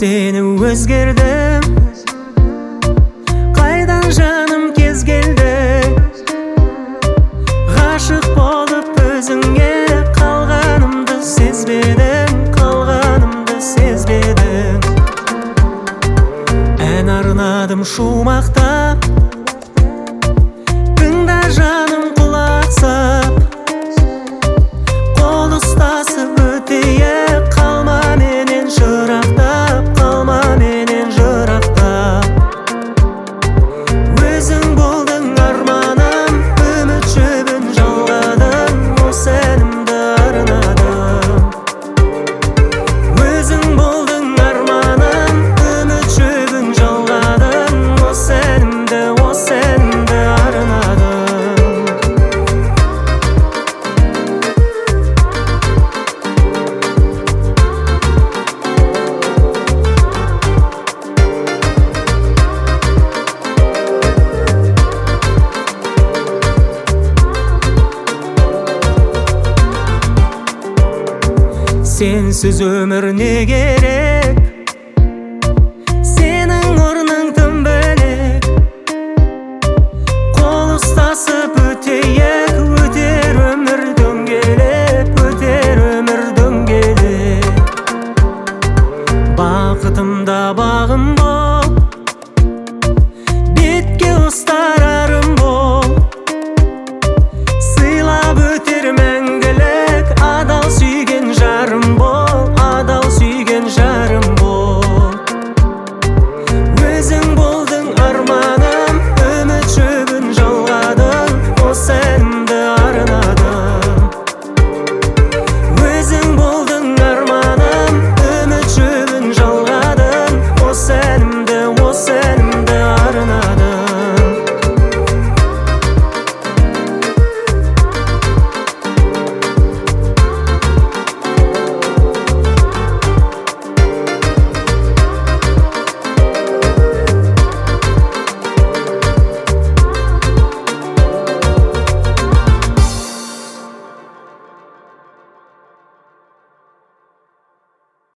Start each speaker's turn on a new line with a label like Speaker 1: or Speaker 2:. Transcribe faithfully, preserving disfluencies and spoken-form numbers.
Speaker 1: Seni özgerdім, қайдан жаным кез келді. Ғашық болып өзіңе қалғанымды сезбедім, қалғанымды сезбедім. Ән арнадым шумақтап, тыңда жаным құлақ сап. Қол ұстасып өтейік, қалма менен жырақтап, қалма менен жырақтап. Өзің болдың арманым, үміт жібін жалғадым, осы әнімді арнадым. Өзің болдың арманым, үміт жібін жалғадым, осы әнімді, осы әнімді арнадым. Сенсіз өмір не керек, сенің орның тым бөлек. Қол ұстасып өтейік, өтер өмір дөңгелеп, өтер өмір дөңгелеп. Бақытымда бағым бол, бетке ұстар арым бол. Сыйлап өтермін